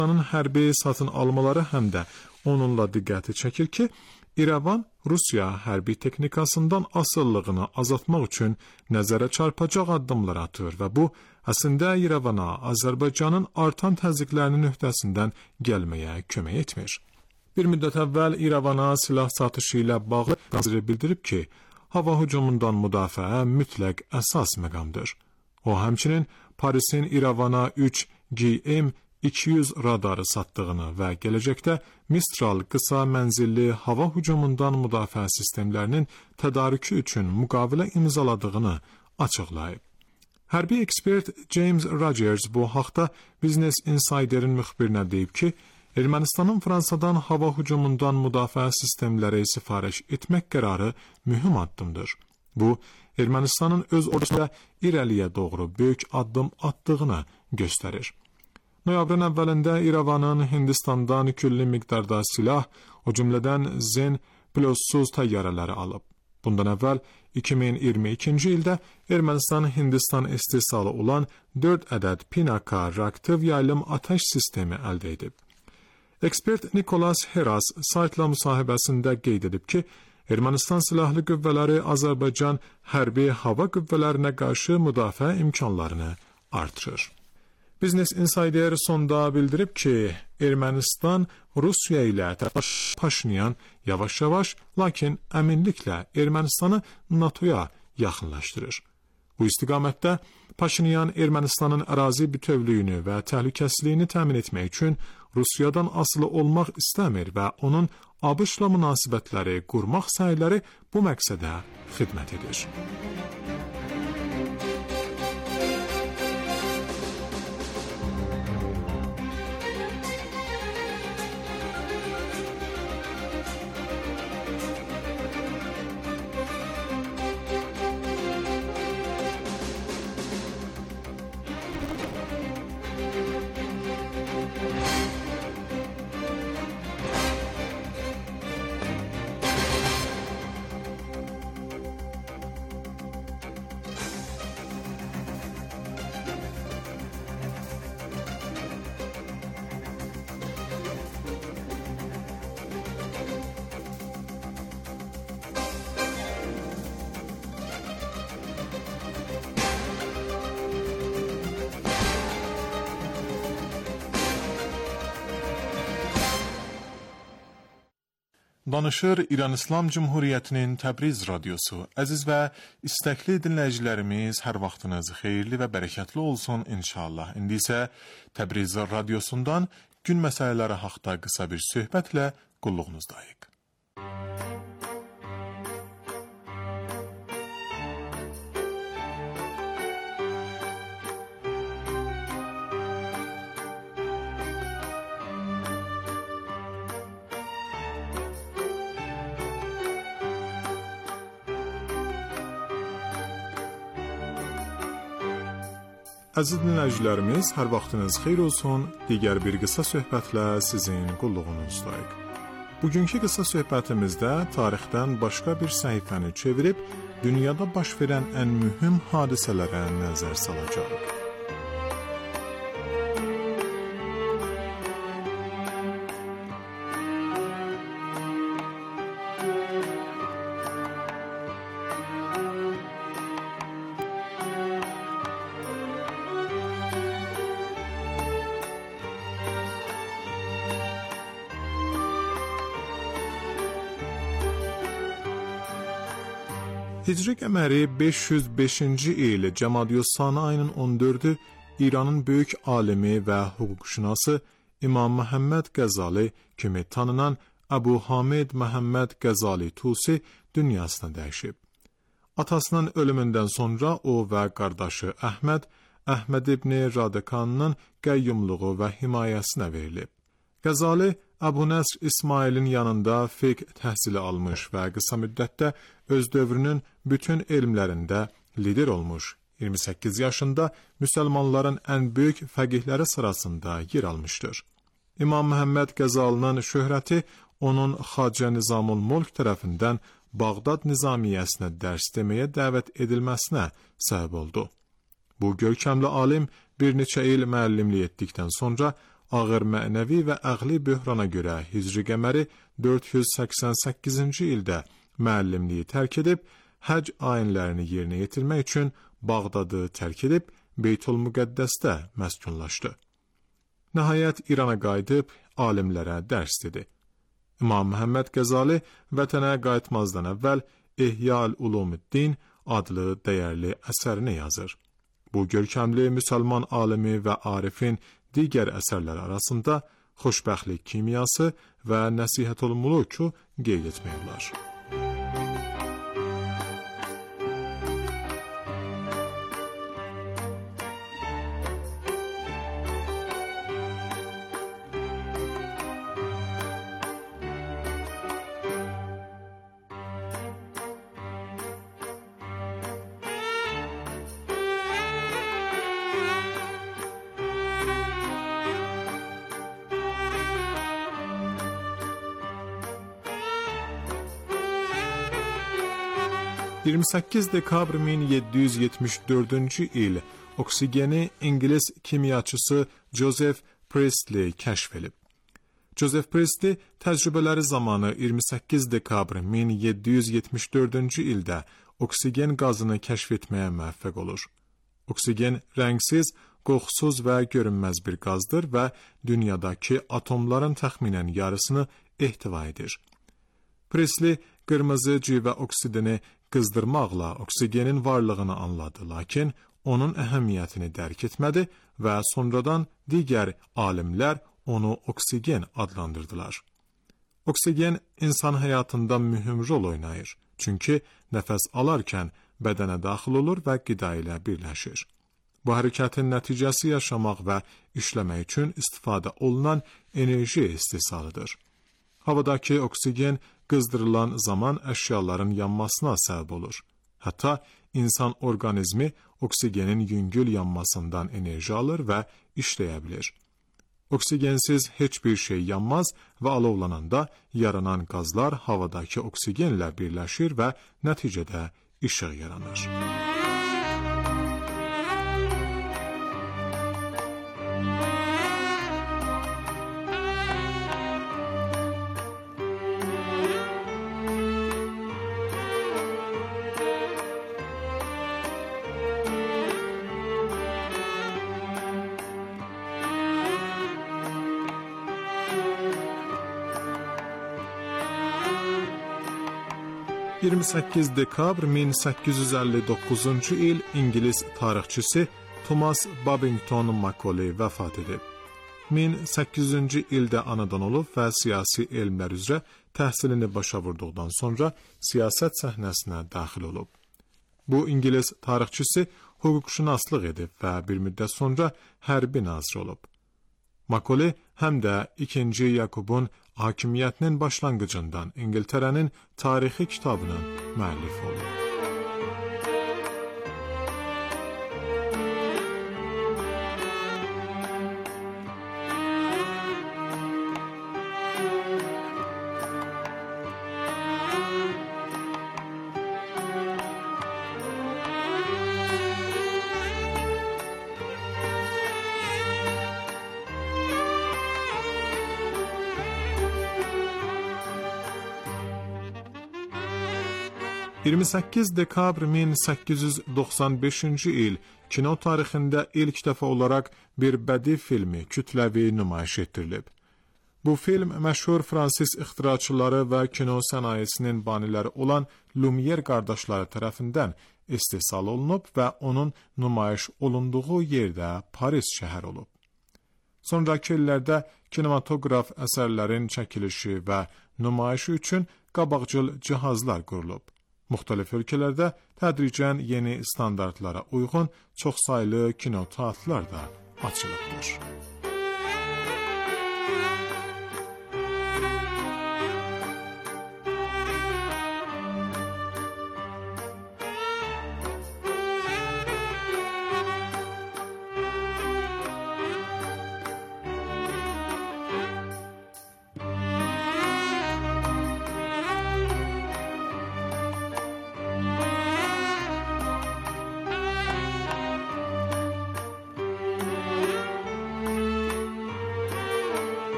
Ermənistanın hərbi satın almaları həm də onunla diqqəti çəkir ki, İrəvan Rusiya hərbi texnikasından asıllığını azaltmaq üçün nəzərə çarpacaq addımlar atır və bu, əslində İrəvana Azərbaycanın artan təzyiqlərinin öhdəsindən gəlməyə kömək etmir. Bir müddət əvvəl İrəvana silah satışı ilə bağlı naziri bildirib ki, hava hücumundan müdafiə mütləq əsas məqamdır. O, həmçinin Parisin İrəvana 3 GM-200 radarı satdığını və gələcəkdə Mistral qısa mənzilli hava hücumundan müdafiə sistemlərinin tədarükü üçün müqavilə imzaladığını açıqlayıb. Hərbi ekspert James Rogers bu haqda Business Insider'in müxbirinə deyib ki, Ermənistanın Fransadan hava hücumundan müdafiə sistemləri sifariş etmək qərarı mühüm addımdır. Bu, Ermənistanın öz ordusunda irəliyə doğru böyük addım attığını göstərir. Noyabrın əvvəlində İrəvanın Hindistandan külli miqdarda silah, o cümlədən Zen pilotsuz təyyarələri alıb. Bundan əvvəl 2022-ci ildə Ermənistan Hindistan istehsalı olan 4 ədəd Pinaka reaktiv yaylım atəş sistemi əldə edib. Ekspert Nikolas Heras saytla müsahibəsində qeyd edib ki, Ermənistan silahlı qüvvələri Azərbaycan hərbi hava qüvvələrinə qarşı müdafiə imkanlarını artırır. Business Insider sonda bildirib ki, Ermənistan Rusiya ilə Paşinyan yavaş-yavaş, lakin əminliklə Ermənistanı NATO-ya yaxınlaşdırır. Bu istiqamətdə Paşinyan Ermənistanın ərazi bütövlüyünü və təhlükəsizliyini təmin etmək üçün Rusiyadan asılı olmaq istəmir və onun ABŞ-la münasibətləri qurmaq səyləri bu məqsədə xidmət edir. Danışır İran İslam Cumhuriyyətinin Təbriz radiosu. Əziz və istəkli dinləyicilərimiz, hər vaxtınız xeyirli və bərəkətli olsun inşallah. İndi isə Təbriz radiosundan gün məsələləri haqda qısa bir söhbətlə qulluğunuzdayıq. Əziz dinləyicilərimiz, hər vaxtınız xeyir olsun, digər bir qısa söhbətlə sizin qulluğunuzdayıq. Bugünkü qısa söhbətimizdə tarixdən başqa bir səhifəni çevirib, dünyada baş verən ən mühüm hadisələrə nəzər salacaq. Hicri qəməri 505-ci il Cəmadiyyə-Sani ayının 14-ü İranın böyük alimi və hüquqşünası İmam Məhəmməd Qəzali kimi tanınan Əbu Hamid Məhəmməd Qəzali Tusi dünyasına dəyişib. Atasının ölümündən sonra o və qardaşı Əhməd ibn Radikanın qəyyumluğu və himayəsinə verilib. Qəzali Əbu Nəsr İsmailin yanında fiqh təhsili almış və qısa müddətdə öz dövrünün bütün elmlərində lider olmuş. 28 yaşında müsəlmanların ən böyük fəqihləri sırasında yer almışdır. İmam Məhəmməd Qəzalinin şöhrəti onun Xacə Nizamul Mulk tərəfindən Bağdad Nizamiyyəsinə dərs deməyə dəvət edilməsinə səbəb oldu. Bu görkəmli alim bir neçə il müəllimlik etdikdən sonra ağır mənəvi və əqli böhrana görə Hicri qəməri 488-ci ildə müəllimliyi tərk edib, həc ayinlərini yerinə yetirmək üçün Bağdadı tərk edib, Beytülmüqəddəsdə məskunlaşdı. Nəhayət İrana qayıdıb, alimlərə dərs dedi. İmam Məhəmməd Qəzali vətənə qayıtmazdan əvvəl İhya-ül-Ulumuddin adlı dəyərli əsərini yazır. Bu görkəmli müsəlman alimi və arifin digər əsərlər arasında Xoşbəxtlik kimyası və Nəsihətül-Muluku qeyd etmək olar. 28 dekabr 1774-cü il oksigeni İngilis kimyaçısı Joseph Priestley kəşf edib. Joseph Priestley təcrübələri zamanı 28 dekabr 1774-cü ildə oksigen qazını kəşf etməyə müvəffəq olur. Oksigen rəngsiz, qoxusuz və görünməz bir qazdır və dünyadakı atomların təxminən yarısını ehtiva edir. Priestley qırmızı civə oksidini qızdırmaqla oksigenin varlığını anladı, lakin onun əhəmiyyətini dərk etmədi və sonradan digər alimlər onu oksigen adlandırdılar. Oksigen insan həyatında mühüm rol oynayır, çünki nəfəs alarkən bədənə daxil olur və qida ilə birləşir. Bu hərəkətin nəticəsi yaşamaq və işləmək üçün istifadə olunan enerji istehsalıdır. Havadakı oksigen qızdırılan zaman əşyaların yanmasına səbəb olur. Hətta insan orqanizmi oksigenin yüngül yanmasından enerji alır və işləyə bilir. Oksigensiz heç bir şey yanmaz və alovlananda yaranan qazlar havadakı oksigenlə birləşir və nəticədə işıq yaranır. – 28 dekabr 1859-cu il İngilis tarixçisi Thomas Babington Macaulay vəfat edib. 1800-cü ildə anadan olub və siyasi elmlər üzrə təhsilini başa vurduqdan sonra siyasət səhnəsinə daxil olub. Bu İngilis tarixçisi hüquqşünaslıq edib və bir müddət sonra hərbi nazir olub. Macaulay həm də 2. Yakubun hakimiyyətinin başlanğıcından İngiltərənin tarixi kitabının müəllifi olub. – 28 dekabr 1895-ci il kino tarixində ilk dəfə olaraq bir bədii filmi kütləvi nümayiş etdirilib. Bu film məşhur Fransız ixtiraçıları və kino sənayesinin baniləri olan Lumière qardaşları tərəfindən istehsal olunub və onun nümayiş olunduğu yerdə Paris şəhər olub. Sonrakı illərdə kinematoqraf əsərlərin çəkilişi və nümayişi üçün qabaqcıl cihazlar qurulub. Müxtəlif ölkələrdə tədricən yeni standartlara uyğun çoxsaylı kinoteatrlar da açılıbdır.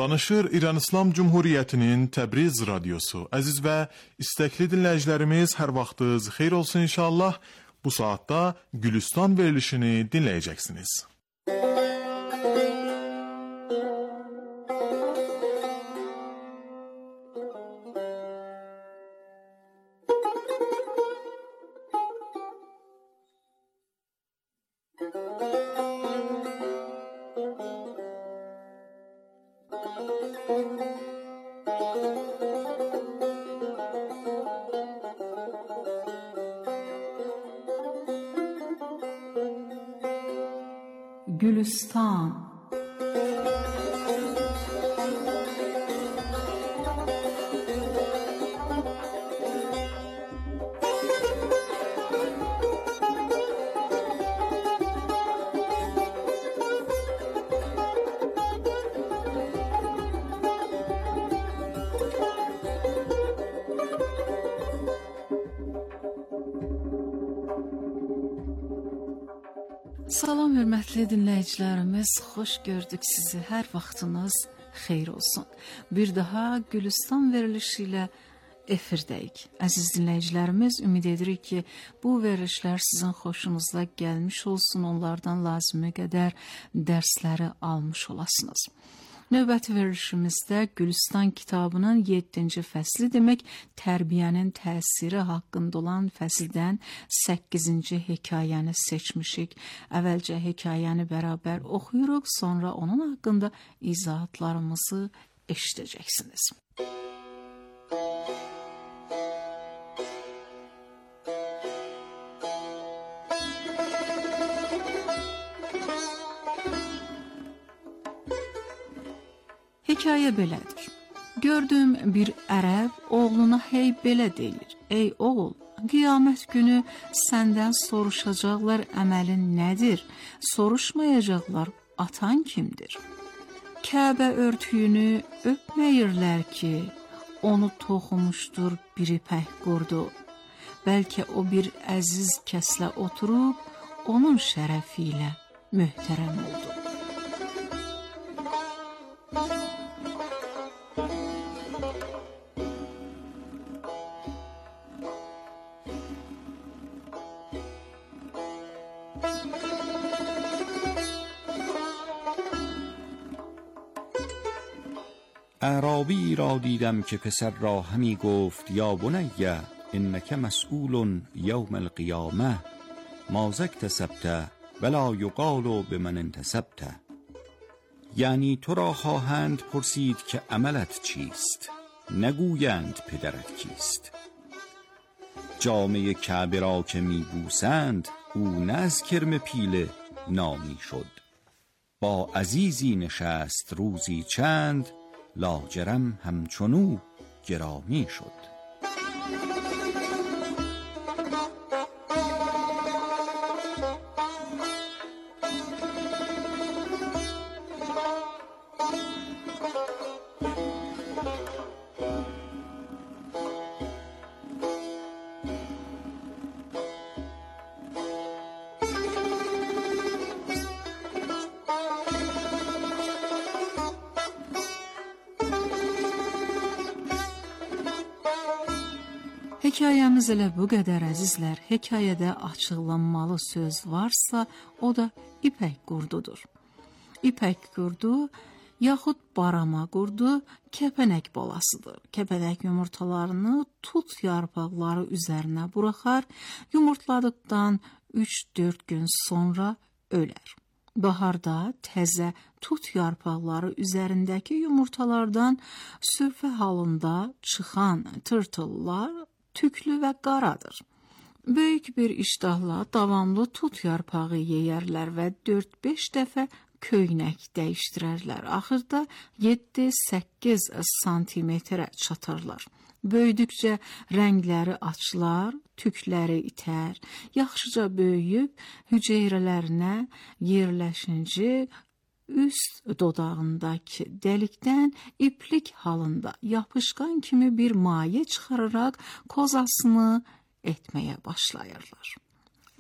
Danışır İran İslam Cumhuriyyətinin Təbriz radiosu. Əziz və istəkli dinləyicilərimiz, hər vaxtınız xeyir olsun inşallah. Bu saatda Gülüstan verilişini dinləyəcəksiniz. Gülüstan. Salam hörmətli dinləyicilərimiz, xoş gördük sizi, hər vaxtınız xeyir olsun. Bir daha Gülüstan verilişi ilə efirdəyik. Əziz dinləyicilərimiz, ümid edirik ki, bu verilişlər sizin xoşunuza gəlmiş olsun, onlardan lazımi qədər dərsləri almış olasınız. Növbəti verilişimizdə Gülüstan kitabının 7-ci fəsli demək, tərbiyənin təsiri haqqında olan fəsildən 8-ci hekayəni seçmişik. Əvvəlcə hekayəni bərabər oxuyuruq, sonra onun haqqında izahatlarımızı eşidəcəksiniz. Hekayə belədir. Gördüm bir ərəb oğluna hey belə deyir. Ey oğul, qiyamət günü səndən soruşacaqlar əməlin nədir? Soruşmayacaqlar atan kimdir? Kəbə örtüyünü öpməyirlər ki, onu toxumuşdur bir ipək qurdu. Bəlkə o bir əziz kəslə oturub, onun şərəfi ilə möhtərəm oldu. اعرابی را دیدم که پسر را همی گفت یا بنیه انک مسئول یوم القیامه ماذا اکتسبت ولا یقال بمن انتسبت. یعنی تو را خواهند پرسید که عملت چیست، نگویند پدرت کیست. جامه کعبه را که می بوسند او نه از کرم پیله نامی شد. با عزیزی نشست روزی چند لاجرم همچنو گرامی شد. Hekayəmiz elə bu qədər əzizlər. Hekayədə açıqlanmalı söz varsa, o da ipək qurdudur. İpək qurdu, yaxud barama qurdu, kəpənək balasıdır. Kəpənək yumurtalarını tut yarpaqları üzərinə buraxar, yumurtladıqdan 3-4 gün sonra ölər. Baharda təzə tut yarpaqları üzərindəki yumurtalardan sürfə halında çıxan tırtıllar tüklü və qaradır. Böyük bir iştahla davamlı tut yarpağı yeyərlər və 4-5 dəfə köynək dəyişdirərlər. Axırda 7-8 santimetrə çatırlar. Böyüdükcə rəngləri açılar, tükləri itər, yaxşıca böyüyüb hüceyrələrinə yerləşinci üst dodağındakı dəlikdən iplik halında yapışqan kimi bir maye çıxararaq kozasını etməyə başlayırlar.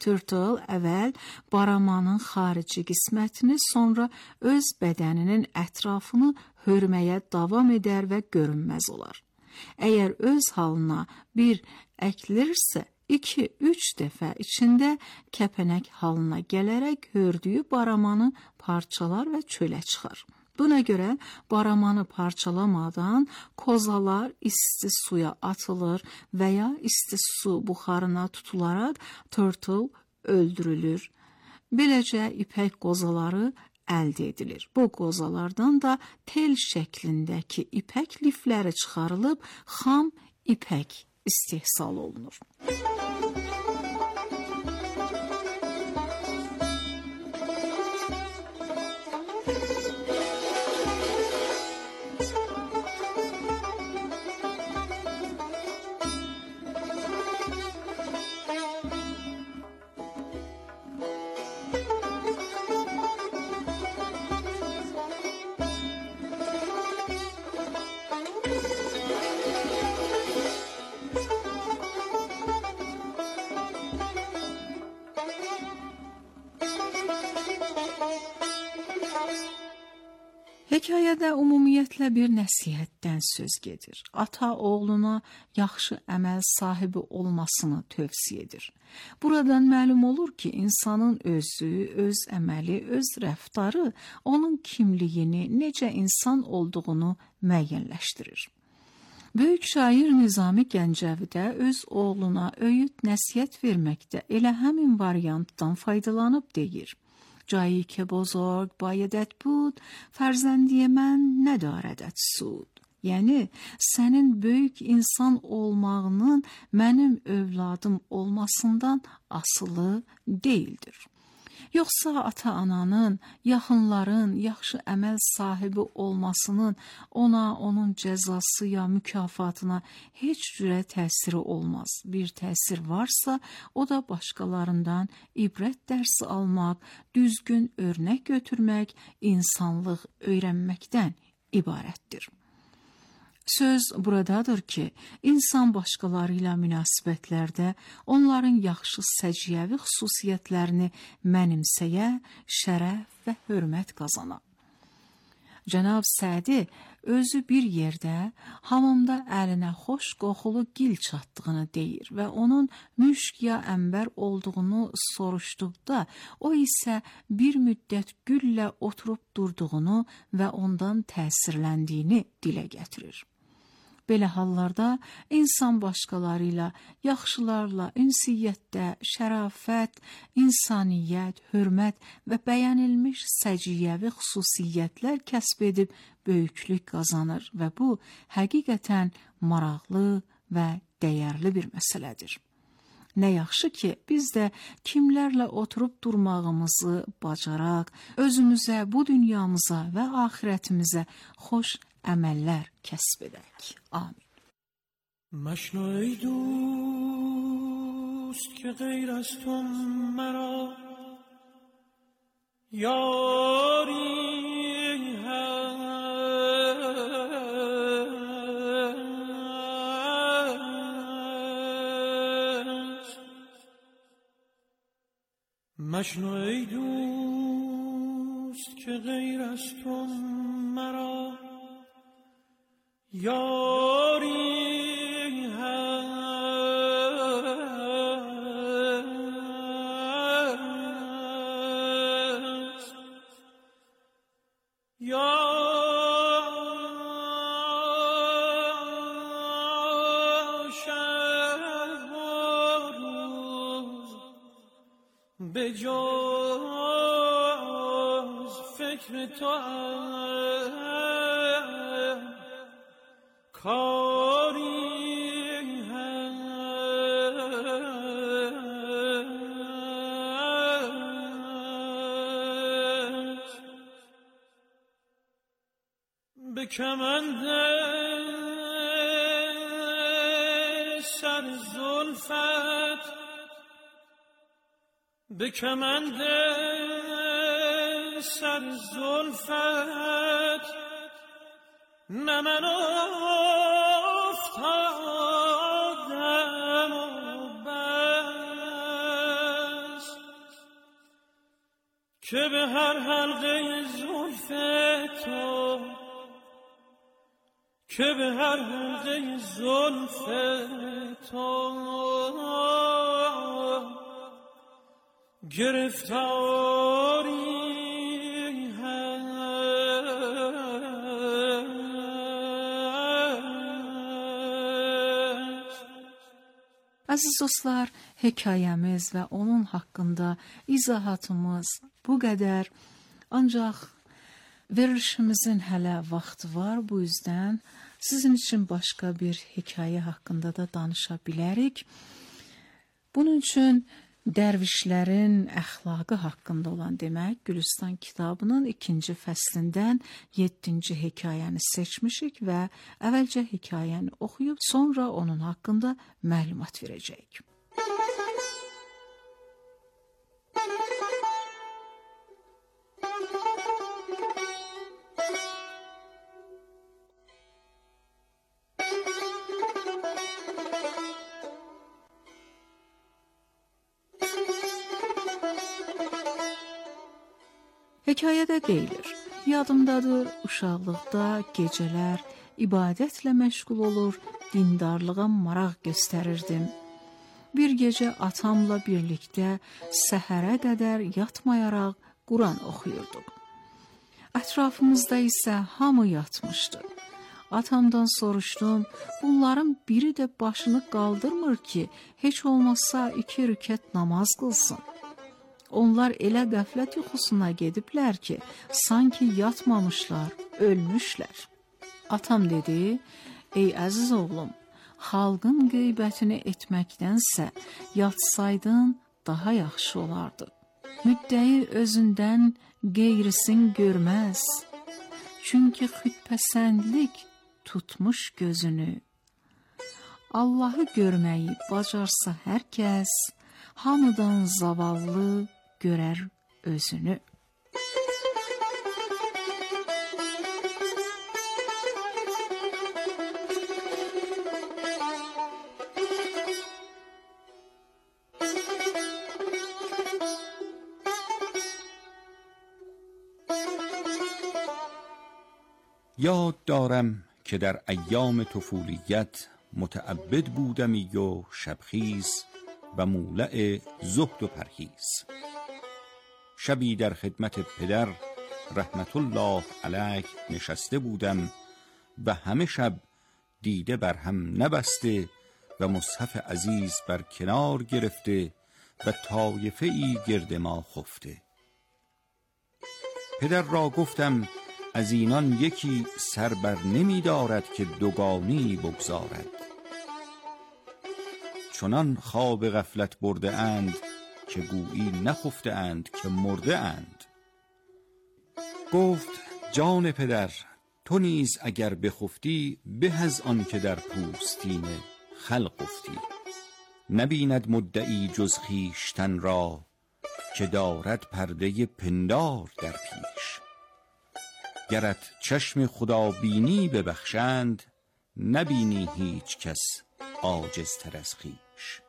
Turtle əvvəl baramanın xarici qismətini, sonra öz bədəninin ətrafını hörməyə davam edər və görünməz olar. Əgər öz halına bir əkilirsə, 2-3 dəfə içində kəpənək halına gələrək hördüyü baramanı parçalar və çölə çıxar. Buna görə baramanı parçalamadan kozalar isti suya atılır və ya isti su buxarına tutularaq turtle öldürülür. Beləcə ipək qozaları əldə edilir. Bu qozalardan da tel şəklindəki ipək lifləri çıxarılıb xam ipək istehsal olunur. Hekayədə ümumiyyətlə bir nəsihətdən söz gedir. Ata oğluna yaxşı əməl sahibi olmasını tövsiyə edir. Buradan məlum olur ki, insanın özü, öz əməli, öz rəftarı onun kimliyini, necə insan olduğunu müəyyənləşdirir. Böyük şair Nizami Gəncəvi də öz oğluna öyüd nəsihət verməkdə elə həmin variantdan faydalanıb deyir. جایی که بزرگ بایدت بود فرزندی من نداردت سود. Yəni sənin böyük insan olmağının mənim övladım olmasından asılı deyildir. Yoxsa ata-ananın, yaxınların yaxşı əməl sahibi olmasının ona, onun cəzası ya mükafatına heç cürə təsiri olmaz. Bir təsir varsa, o da başqalarından ibrət dərsi almaq, düzgün örnək götürmək, insanlıq öyrənməkdən ibarətdir. Söz buradadır ki, insan başqaları ilə münasibətlərdə onların yaxşı səciyyəvi xüsusiyyətlərini mənimsəyə, şərəf və hörmət qazana. Cənab Sədi özü bir yerdə hamamda əlinə xoş qoxulu gil çatdığını deyir və onun müşk ya ənbər olduğunu soruşduqda, o isə bir müddət güllə oturub durduğunu və ondan təsirləndiyini dilə gətirir. Belə hallarda insan başqaları ilə, yaxşılarla ünsiyyətdə şərafət, insaniyyət, hörmət və bəyənilmiş səciyyəvi xüsusiyyətlər kəsb edib böyüklük qazanır və bu həqiqətən maraqlı və dəyərli bir məsələdir. Nə yaxşı ki, biz də kimlərlə oturub durmağımızı bacaraq, özümüzə, bu dünyamıza və axirətimizə xoş əməllər kəsb edək. Amin. مشنو ای دوست که غیر از تو مرا یاری هست. مشنو ای دوست که غیر از تو مرا یاری هست. یا شب و روز به جز فکر تو کاری هست. به کمند سر زلفت، به کمند سر زلفت نه من افتادم و بس که به هر حلقه زلف تو، که به هر حلقه زلف تو گرفتاری Əziz dostlar, hekayəmiz və onun haqqında izahatımız bu qədər. Ancaq verilişimizin hələ vaxtı var, bu yüzden sizin için başqa bir hekayə haqqında da danışa bilərik. Bunun üçün dərvişlərin əxlaqı haqqında olan demək, Gülüstan kitabının 2-ci fəslindən 7-ci hekayəni seçmişik və əvvəlcə hekayəni oxuyub sonra onun haqqında məlumat verəcəyik. Hekayədə deyilir, yadımdadır, uşaqlıqda gecələr ibadətlə məşğul olur, dindarlığa maraq göstərirdim. Bir gecə atamla birlikdə səhərə qədər yatmayaraq Quran oxuyurduq. Ətrafımızda isə hamı yatmışdı. Atamdan soruşdum, bunların biri də başını qaldırmır ki, heç olmazsa 2 rükət namaz qılsın. Onlar elə qəflət yuxusuna gediblər ki, sanki yatmamışlar, ölmüşlər. Atam dedi, ey əziz oğlum, xalqın qeybətini etməkdənsə yatsaydın daha yaxşı olardı. Müddəi özündən qeyrisin görməz, çünki xütpəsəndlik tutmuş gözünü. Allahı görməyi bacarsa hər kəs, hamıdan zavallı görər özünü. یاد دارم که در ایام طفولیت متعبد بودمی و شبخیز و مولع زهد و پرهیز. شبی در خدمت پدر رحمت الله علیه نشسته بودم و همه شب دیده بر هم نبسته و مصحف عزیز بر کنار گرفته و طایفه ای گرد ما خفته. پدر را گفتم از اینان یکی سر بر نمی دارد که دوگانی بگذارد. چنان خواب غفلت برده اند که گویی نخفته اند که مرده اند. گفت جان پدر، تو نیز اگر بخفتی به از آن که در پوستین خلق افتی. نبیند مدعی جز خویشتن را که دارد پرده پندار در پیش. گرت چشم خدا بینی ببخشند، نبینی هیچ کس عاجزتر از خویش.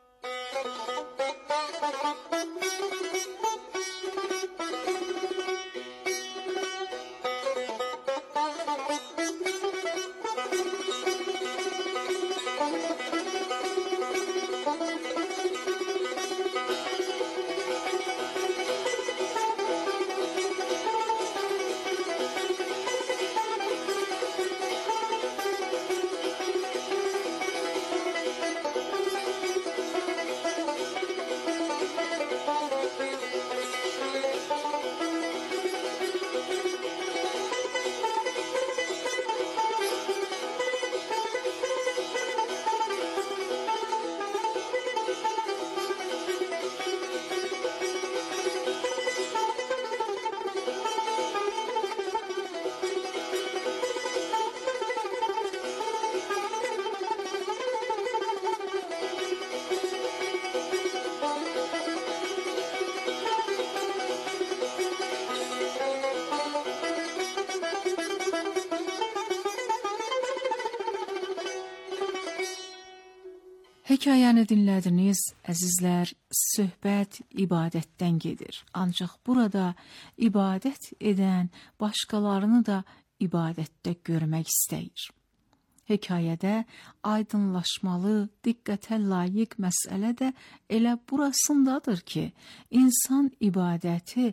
Hekayəni dinlədiniz, əzizlər. Söhbət ibadətdən gedir. Ancaq burada ibadət edən başqalarını da ibadətdə görmək istəyir. Hekayədə aydınlaşmalı, diqqətə layiq məsələ də elə burasındadır ki, insan ibadəti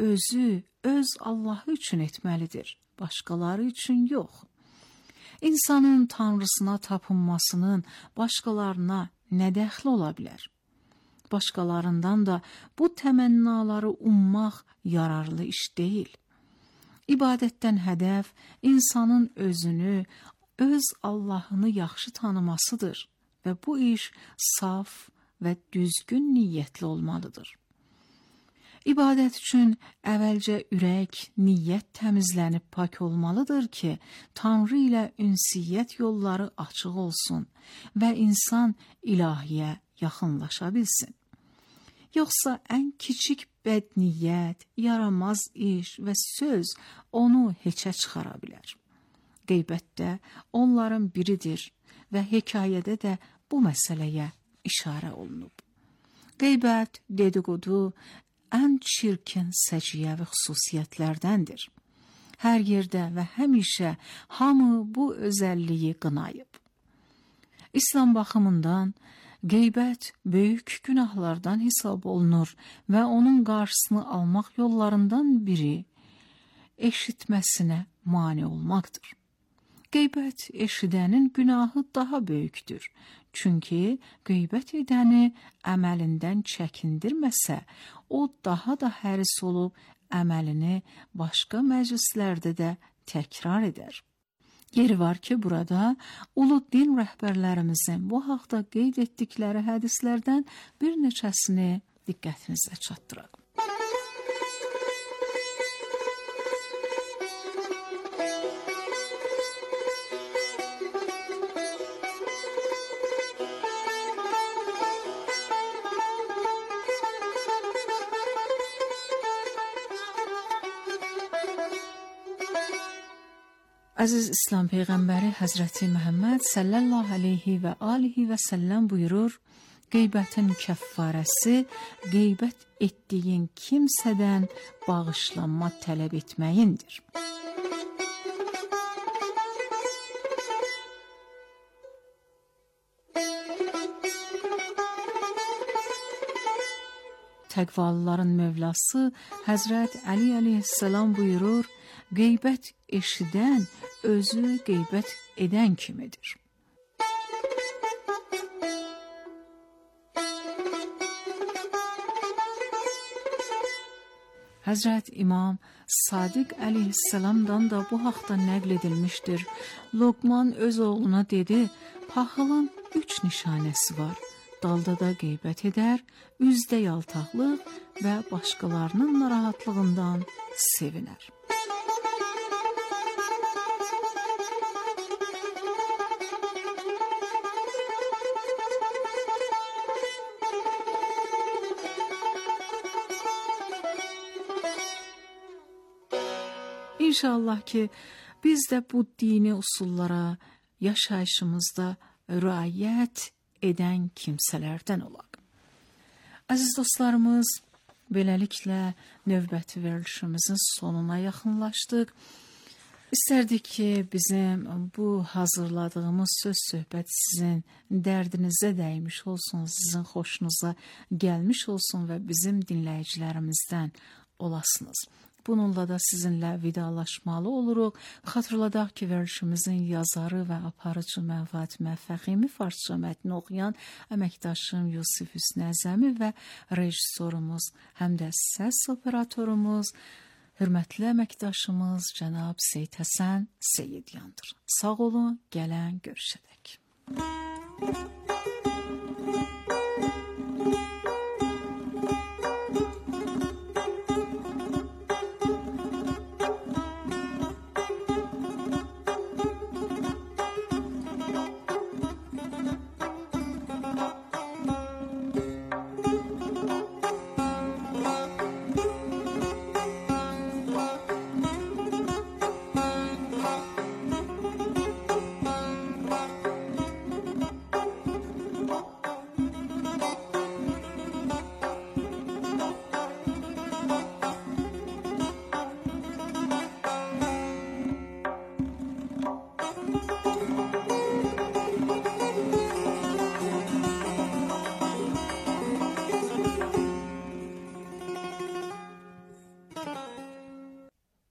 öz Allahı üçün etməlidir, başqaları üçün yox. İnsanın Tanrısına tapınmasının başqalarına nə dəxli ola bilər? Başqalarından da bu təmənnaları ummaq yararlı iş deyil. İbadətdən hədəf insanın özünü, öz Allahını yaxşı tanımasıdır və bu iş saf və düzgün niyyətli olmalıdır. İbadət üçün əvvəlcə ürək, niyyət təmizlənib pak olmalıdır ki, Tanrı ilə ünsiyyət yolları açıq olsun və insan ilahiyə yaxınlaşa bilsin. Yoxsa ən kiçik bədniyyət, yaramaz iş və söz onu heçə çıxara bilər. Qeybət də onların biridir və hekayədə də bu məsələyə işarə olunub. Qeybət, dedikodu ən çirkin səciyyəvi xüsusiyyətlərdəndir. Hər yerdə və həmişə hamı bu özəlliyi qınayıb. İslam baxımından qeybət böyük günahlardan hesab olunur və onun qarşısını almaq yollarından biri eşitməsinə mane olmaqdır. Qeybət eşidənin günahı daha böyükdür. Çünki qeybət edəni əməlindən çəkindirməsə, o daha da həris olub əməlini başqa məclislərdə də təkrar edər. Yeri var ki, burada ulu din rəhbərlərimizin bu haqda qeyd etdikləri hədislərdən bir neçəsini diqqətinizə çatdıraq. Əziz İslam Peyğəmbəri Həzrəti Məhəmməd sallallahu aleyhi və alihi və səlləm buyurur, qeybətin kəffarəsi qeybət etdiyin kimsədən bağışlanma tələb etməyindir. Təqvalıların Mövlası Həzrət Əli əleyhissalam buyurur, qeybət eşidən özü qeybət edən kimidir. Həzrət İmam Sadiq əleyhissalamdan da bu haqda nəql edilmişdir. Loqman öz oğluna dedi, paxılın 3 nişanəsi var. Dalda da qeybət edər, üzdə yaltaqlıq və başqalarının narahatlığından sevinər. İnşallah ki, biz də bu dini usullara yaşayışımızda riayət edən kimsələrdən olaq. Əziz dostlarımız, beləliklə növbəti verilişimizin sonuna yaxınlaşdıq. İstərdik ki, bizim bu hazırladığımız söz-söhbət sizin dərdinizə dəymiş olsun, sizin xoşunuza gəlmiş olsun və bizim dinləyicilərimizdən olasınız. Bununla da sizinlə vidalaşmalı oluruq. Xatırladaq ki, verilişimizin yazarı və aparıcı mən Fatimə Fəximi, farsça mətni oxuyan əməkdaşım Yusif Hüsnü Əzəmi və rejissorumuz, həm də səs operatorumuz, hörmətli əməkdaşımız cənab Seyid Həsən Seyidyandır. Sağ olun, gələn görüşədək.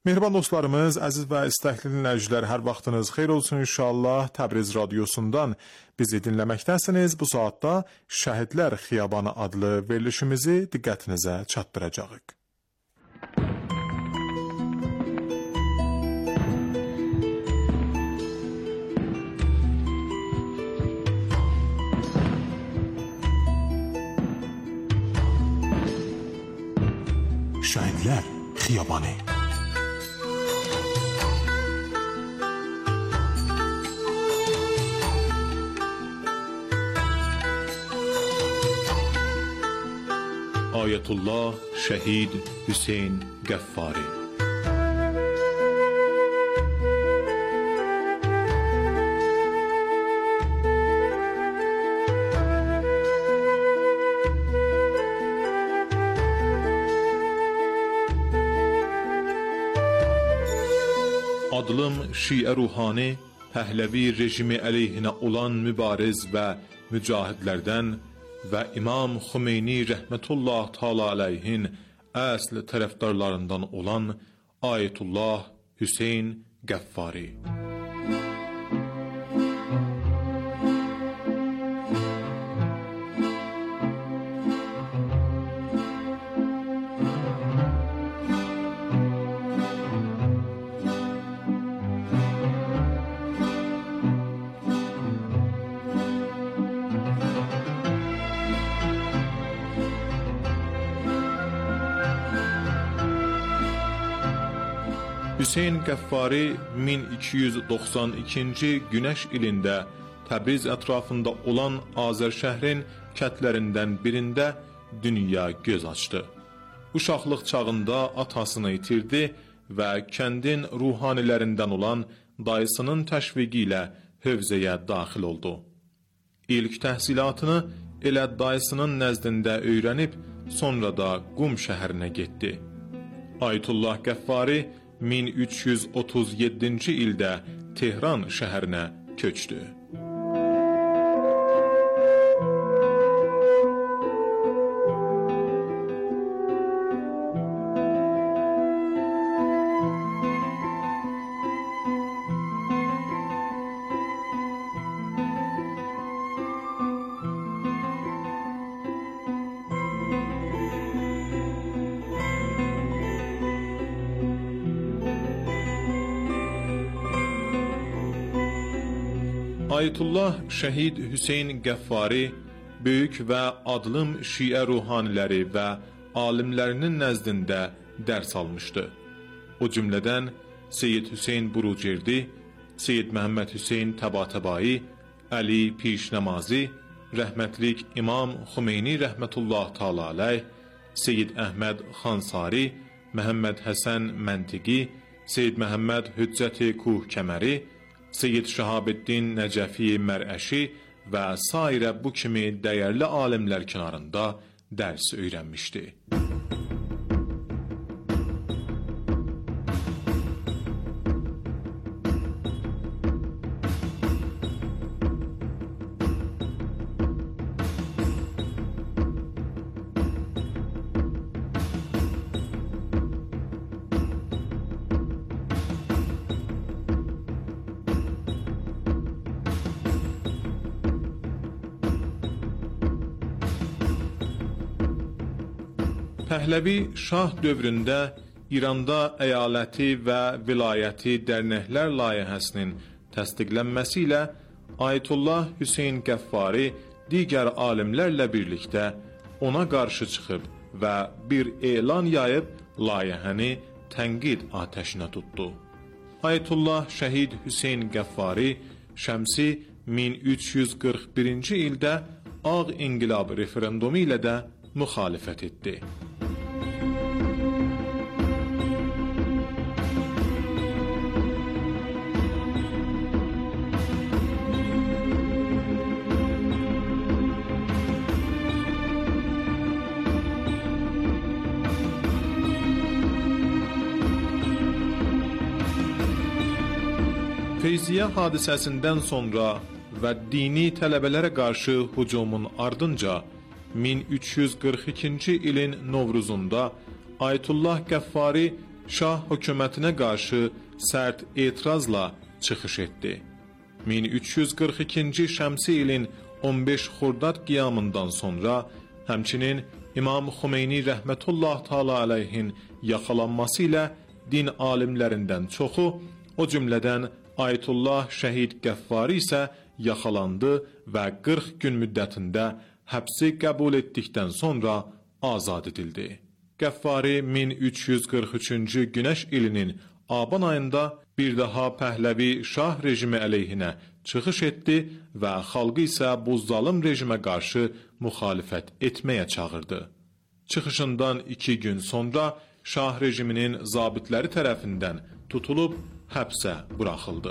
Mehriban dostlarımız, əziz və istəkli dinləyicilər, hər vaxtınız xeyir olsun inşallah. Təbriz radiosundan bizi dinləməkdəsiniz. Bu saatda Şəhidlər Xiyabanı adlı verilişimizi diqqətinizə çatdıracağıq. Şəhidlər Xiyabanı. Ayetullah Şəhid Hüseyn Qəffari. Adlım Şiə ruhani, Pəhləvi rejimi əleyhinə olan mübariz və mücahidlərdən və İmam Xümeyni rəhmətullah təala əleyhin əsl tərəfdarlarından olan Ayetullah Hüseyn Qəffari. Hüseyn Qəffari 1292-ci günəş ilində Təbriz ətrafında olan Azərşəhrin kətlərindən birində dünya göz açdı. Uşaqlıq çağında atasını itirdi və kəndin ruhanilərindən olan dayısının təşviqi ilə hövzəyə daxil oldu. İlk təhsilatını elə dayısının nəzdində öyrənib, sonra da Qum şəhərinə getdi. Ayetullah Qəffari 1337-ci ildə Tehran şəhərinə köçdü. Ayetullah Şəhid Hüseyn Qəffari böyük və adlım Şiə ruhaniləri və alimlərinin nəzdində dərs almışdı. O cümlədən Seyyid Hüseyn Burucerdi, Seyyid Məhəmməd Hüseyn Təbatəbai, Əli Pişnəmazi, rəhmətlik İmam Xümeyni rəhmətullah təala əleyh, Seyyid Əhməd Xansari, Məhəmməd Həsən Məntiqi, Seyyid Məhəmməd Hüccəti Kuh Kəməri, Seyyid Şahabəddin Nəcəfi Mərəşi və sairə bu kimi dəyərli alimlər kənarında dərs öyrənmişdi. Pəhləvi şah dövründə İranda əyaləti və vilayəti dərnəklər layihəsinin təsdiqlənməsi ilə Ayetullah Hüseyn Qəffari digər alimlərlə birlikdə ona qarşı çıxıb və bir elan yayıb layihəni tənqid atəşinə tutdu. Ayetullah Şəhid Hüseyn Qəffari şəmsi 1341-ci ildə Ağ İnqilab referendumu ilə də müxalifət etdi. Feyziyyə hadisəsindən sonra və dini tələbələrə qarşı hücumun ardınca 1342-ci ilin Novruzunda Ayetullah Qəffari Şah hökumətinə qarşı sərt etirazla çıxış etdi. 1342-ci şəmsi ilin 15 Xordad qiyamından sonra həmçinin İmam Xomeyni rəhmətullah təala əleyhin yaxalanması ilə din alimlərindən çoxu, o cümlədən Ayətullah Şəhid Qəffari isə yaxalandı və 40 gün müddətində həbsi qəbul etdikdən sonra azad edildi. Qəffari 1343-cü günəş ilinin Aban ayında bir daha Pəhləvi Şah rejimi əleyhinə çıxış etdi və xalqı isə bu zalım rejimə qarşı müxalifət etməyə çağırdı. Çıxışından 2 gün sonra Şah rejiminin zabitləri tərəfindən tutulub həbsə buraxıldı.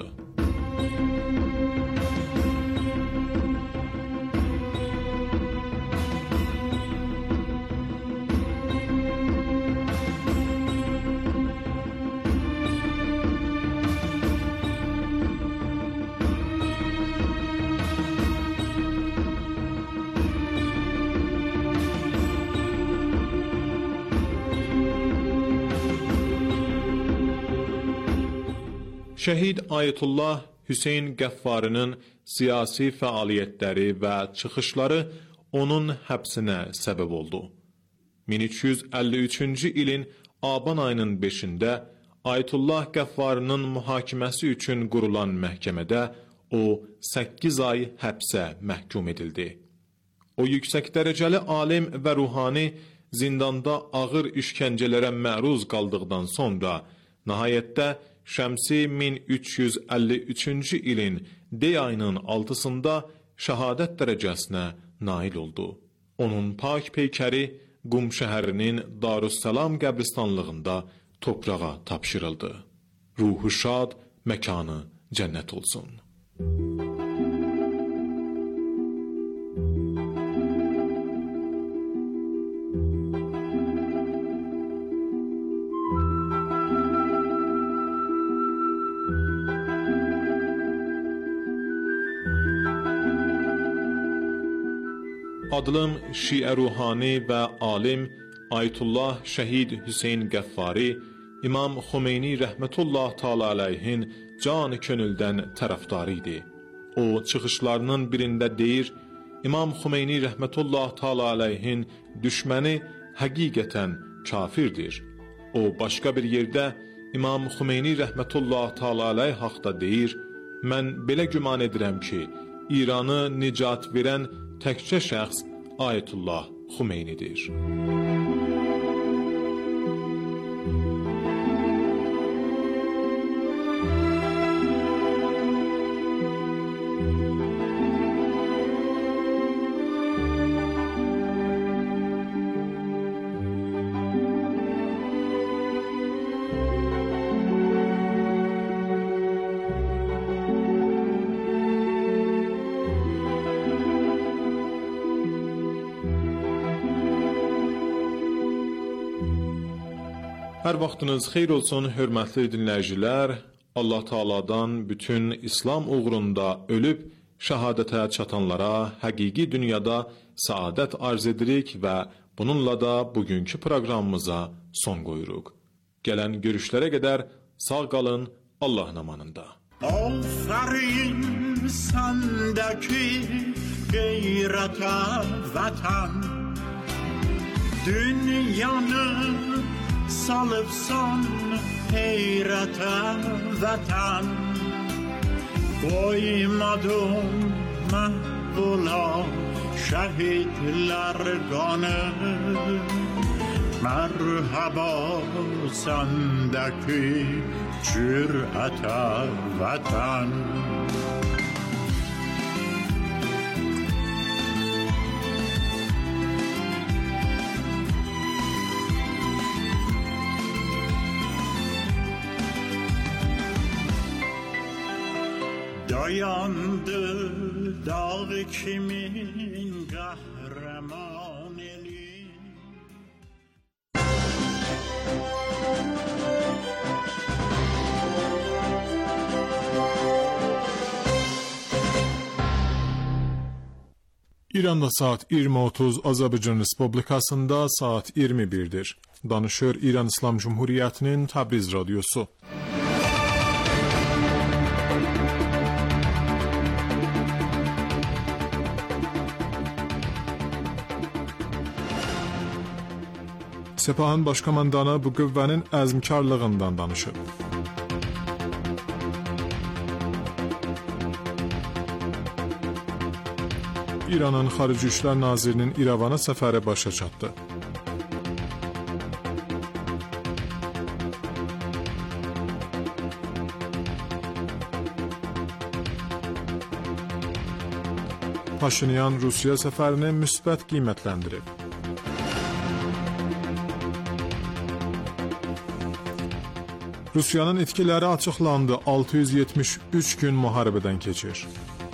Şəhid Ayətullah Hüseyn Qəffarinin siyasi fəaliyyətləri və çıxışları onun həbsinə səbəb oldu. 1353-cü ilin Aban ayının 5-də Ayətullah Qəffarinin mühakiməsi üçün qurulan məhkəmədə o 8 ay həbsə məhkum edildi. O yüksək dərəcəli alim və ruhani zindanda ağır işgəncələrə məruz qaldıqdan sonra nəhayətdə Şəmsi 1353-cü ilin dey ayının 6-sında şəhadət dərəcəsinə nail oldu. Onun pak peykəri Qum şəhərinin Darüssalam qəbristanlığında toprağa tapşırıldı. Ruhu şad, məkanı cənnət olsun. Adlım Şiə ruhani və alim Ayətullah Şəhid Hüseyn Qəffari, İmam Xomeyni rəhmətullah təala əleyhin can könüldən tərəfdarı idi. O çıxışlarının birində deyir, İmam Xomeyni rəhmətullah təala əleyhin düşməni həqiqətən kafirdir. O başqa bir yerdə İmam Xomeyni rəhmətullah təala əleyh haqda deyir, mən belə güman edirəm ki, İranı nicat verən təkcə şəxs Ayətullah Xomeynidir. Hər vaxtınız xeyir olsun, hörmətli dinləyicilər. Allah Taala'dan bütün İslam uğrunda ölüb şəhadətə çatanlara həqiqi dünyada saadət arz edirik və bununla da bugünkü proqramımıza son qoyuruq. Gələn görüşlərə qədər sağ qalın, Allahın amanında. Afərin səndəki qeyrətə vətən, dünyanı salıbsan heyrətə vətən, qoymadın məhvula şəhidlər qanı, mərhəba səndəki cürətə vətən. Dayandı dağ kimin qəhrəman eli. İranda saat 20:30, Azərbaycan Respublikasında saat 21'dir. Danışır İran İslam Cumhuriyeti'nin Təbriz Radyosu. Sepahın başkomandanı bu qüvvənin əzmkarlığından danışır. İranın Xarici İşlər Nazirinin İrəvana səfəri başa çatdı. Paşinyan Rusiya səfərini müsbət qiymətləndirib. Rusiyanın itkiləri açıqlandı, 673 gün müharibədən keçir.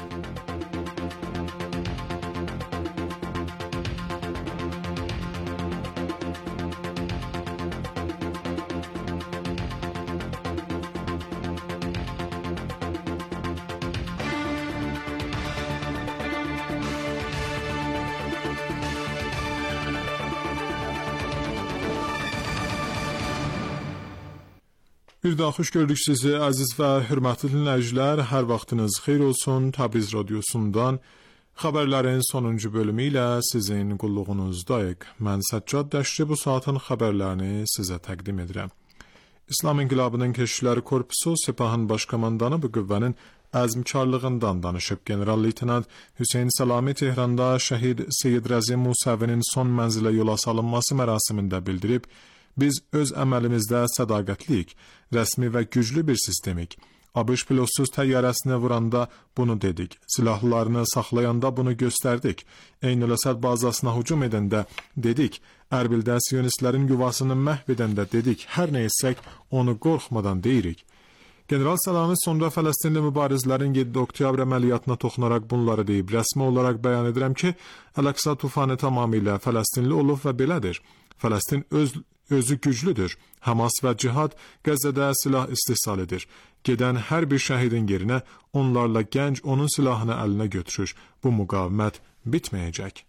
Bir daha xoş gördük sizi əziz və hörmətli dinləyicilər. Hər vaxtınız xeyir olsun. Təbriz Radyosundan xəbərlərin sonuncu bölümü ilə sizin qulluğunuzdayıq. Mən Səccad Dəşri bu saatın xəbərlərini sizə təqdim edirəm. İslam İnqilabının Keşişləri Korpusu Sepahın başkomandanı bu qüvvənin əzmkarlığından danışıb. General-leytenant Hüseyn Salami Tehranda şəhid Seyyid Rəzi Musəvinin son mənzilə yola salınması mərasimində bildirib, biz öz əməlimizdə sədaqətliyik, rəsmi və güclü bir sistemik. ABŞ pilotsuz təyyarəsini vuranda bunu dedik, silahlarını saxlayanda bunu göstərdik, Eyni-Əsəd bazasına hücum edəndə dedik, Ərbildə siyonistlərin yuvasını məhv edəndə dedik, hər nə etsək onu qorxmadan deyirik. General Salami sonra Fələstinli mübarizlərin 7 oktyabr əməliyyatına toxunaraq bunları deyib, rəsmi olaraq bəyan edirəm ki, Əl-Əqsa tufanı tamamilə Fələstinli olub və belədir. Fələstin özü güclüdür. Hamas və cihad Qəzzədə silah istehsal edir. Gedən hər bir şəhidin yerinə onlarla gənc onun silahını əlinə götürür. Bu müqavimət bitməyəcək.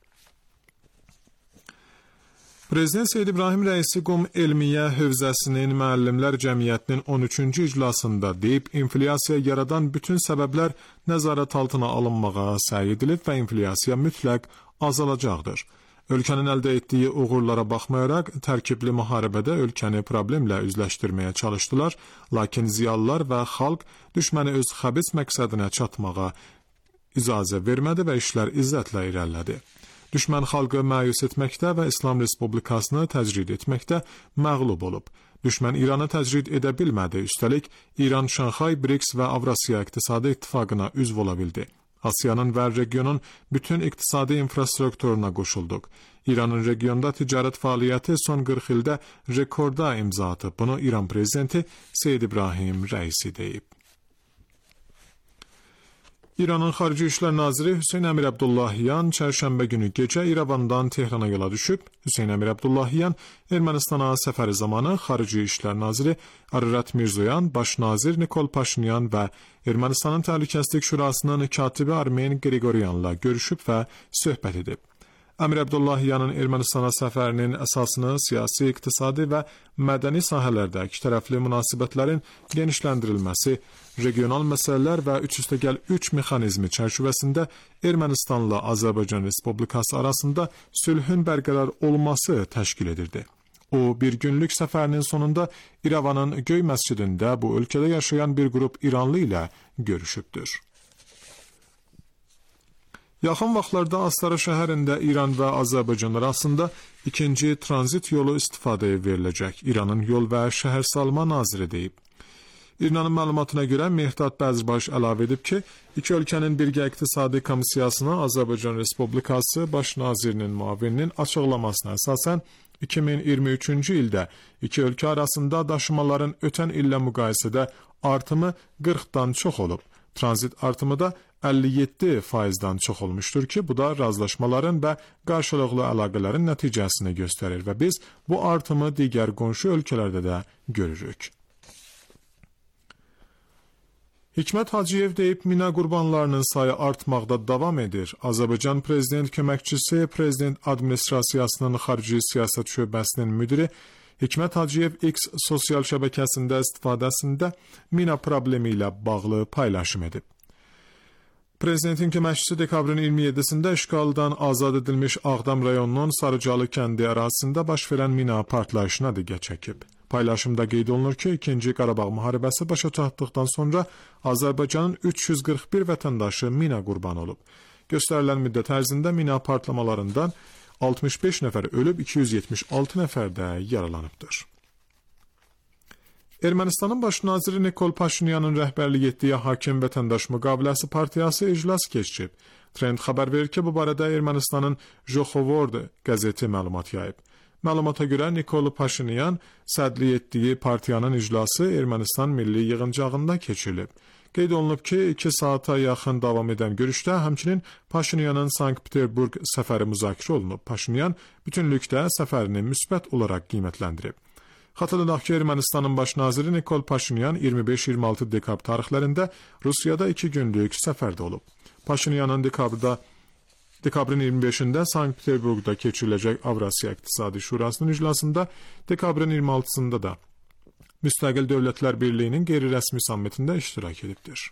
Prezident Seyyid İbrahim Rəisi Qum Elmiyyə Hövzəsinin Müəllimlər Cəmiyyətinin 13-cü iclasında deyib, inflyasiya yaradan bütün səbəblər nəzarət altına alınmağa səy edilib və inflyasiya mütləq azalacaqdır. Ölkənin əldə etdiyi uğurlara baxmayaraq, tərkibli müharibədə ölkəni problemlə üzləşdirməyə çalışdılar, lakin ziyalılar və xalq düşməni öz xəbis məqsədinə çatmağa icazə vermədi və işlər izzətlə irəlilədi. Düşmən xalqı məyus etməkdə və İslam Respublikasını təcrid etməkdə məğlub olub. Düşmən İranı təcrid edə bilmədi, üstəlik İran Şanxay, BRICS və Avrasiya İqtisadi İttifaqına üzv ola bildi. Asiyanın və regionun bütün iqtisadi infrastrukturuna qoşulduq. İranın regionda ticarət fəaliyyəti son 40 ildə rekorda imza atıb. Bunu İran prezidenti Seyyid İbrahim Rəisi deyib. İranın Xarici İşlər Naziri Hüseyn Əmir Abdullahiyan çərşənbə günü gecə İrəvandan Tehrana yola düşüb. Hüseyn Əmir Abdullahiyan Ermənistana səfəri zamanı Xarici İşlər Naziri Ararat Mirzoyan, Baş nazir Nikol Paşinyan və Ermənistanın Təhlükəsizlik Şurasının katibi Armen Qriqoryanla görüşüb və söhbət edib. Əmir Abdullahiyanın Ermənistana səfərinin əsasını siyasi, iqtisadi və mədəni sahələrdə ikitərəfli münasibətlərin genişləndirilməsi, regional məsələlər və 3+3 mexanizmi çərçivəsində Ermənistanla Azərbaycan Respublikası arasında sülhün bərqərar olması təşkil edirdi. O, bir günlük səfərinin sonunda İrəvanın Göy məscidində bu ölkədə yaşayan bir qrup İranlı ilə görüşübdür. Yaxın vaxtlarda Astara şəhərində İran və Azərbaycan arasında ikinci tranzit yolu istifadəyə veriləcək. İranın Yol və Şəhərsalma naziri deyib. İranın məlumatına görə Mehdad Bəzbaş əlavə edib ki, iki ölkənin birgə iqtisadi komissiyasına Azərbaycan Respublikası Baş nazirinin müavininin açıqlamasına əsasən 2023-cü ildə iki ölkə arasında daşımaların ötən illə müqayisədə artımı 40-dan çox olub. Tranzit artımı da 57%-dan çox olmuşdur ki, bu da razılaşmaların və qarşılıqlı əlaqələrin nəticəsini göstərir və biz bu artımı digər qonşu ölkələrdə də görürük. Hikmət Hacıyev deyib, mina qurbanlarının sayı artmaqda davam edir. Azərbaycan Prezident Köməkçisi, Prezident Administrasiyasının Xarici Siyasət Şöbəsinin müdiri Hikmət Hacıyev X sosial şəbəkəsində istifadəsində mina problemi ilə bağlı paylaşım edib. Prezidentin köməkçisi dekabrın 27-sində işğaldan azad edilmiş Ağdam rayonunun Sarıcalı kəndi ərazisində baş verən mina partlayışına diqqət çəkib. Paylaşımda qeyd olunur ki, 2-ci Qarabağ müharibəsi başa çatdıqdan sonra Azərbaycanın 341 vətəndaşı mina qurbanı olub. Göstərilən müddət ərzində mina partlamalarından 65 nəfər ölüb, 276 nəfər də yaralanıbdır. Ermənistanın baş naziri Nikol Paşinyanın rəhbərlik etdiyi Hakim Vətəndaş Müqaviləsi partiyası iclas keçirib. Trend xəbər verir ki, bu barədə Ermənistanın Joxovord qəzeti məlumat yayıb. Məlumata görə Nikol Paşinyan sədrlik etdiyi partiyanın iclası Ermənistan Milli Yığıncağında keçirilib. Qeyd olunub ki, 2 saata yaxın davam edən görüşdə həmçinin Paşinyanın Sankt-Peterburq səfəri müzakirə olunub. Paşinyan bütünlükdə səfərini müsbət olaraq qiymətləndirib. Xatırladaq ki, Ermənistanın baş naziri Nikol Paşinyan 25-26 dekabr tarixlərində Rusiyada 2 günlük səfərdə olub. Paşinyanın dekabrın 25-də Sankt-Peterburqda keçiriləcək Avrasiya İqtisadi Şurasının iclasında, dekabrın 26-sında da Müstəqil Dövlətlər Birliyinin qeyri-rəsmi sammitində iştirak edibdir.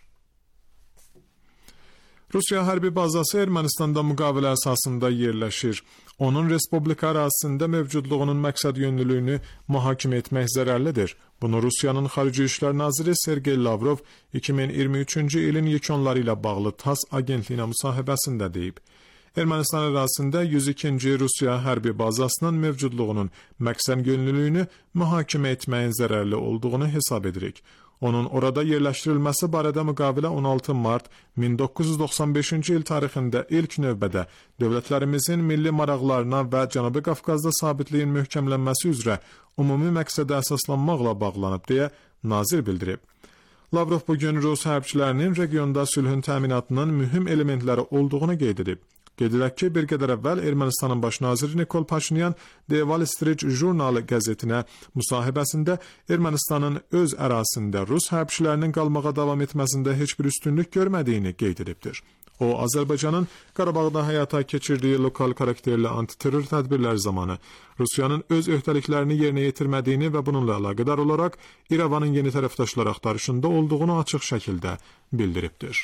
Rusiya hərbi bazası Ermənistanda müqavilə əsasında yerləşir. Onun respublika ərazisində mövcudluğunun məqsəd yönlülüyünü mühakimə etmək zərərlidir. Bunu Rusiyanın Xarici İşlər Naziri Sergey Lavrov 2023-cü ilin yekunları ilə bağlı TASS agentliyinə müsahibəsində deyib. Ermənistan ərazisində 102-ci Rusiya hərbi bazasının mövcudluğunun məqsəd yönlülüyünü mühakimə etməyin zərərli olduğunu hesab edirik. Onun orada yerləşdirilməsi barədə müqavilə 16 mart 1995-ci il tarixində ilk növbədə dövlətlərimizin milli maraqlarına və Cənubi Qafqazda sabitliyin möhkəmlənməsi üzrə ümumi məqsədə əsaslanmaqla bağlanıb deyə nazir bildirib. Lavrov bugün Rus hərbçilərinin regionda sülhün təminatının mühüm elementləri olduğunu qeyd edib. Qeyd edək ki, bir qədər əvvəl Ermənistanın baş naziri Nikol Paşinyan The Wall Street Journal qəzetinə müsahibəsində Ermənistanın öz ərazisində Rus hərbçilərinin qalmağa davam etməsində heç bir üstünlük görmədiyini qeyd edibdir. O, Azərbaycanın Qarabağda həyata keçirdiyi lokal karakterli antiterror tədbirlər zamanı Rusiyanın öz öhdəliklərini yerinə yetirmədiyini və bununla əlaqədar olaraq İrəvanın yeni tərəfdaşlar axtarışında olduğunu açıq şəkildə bildiribdir.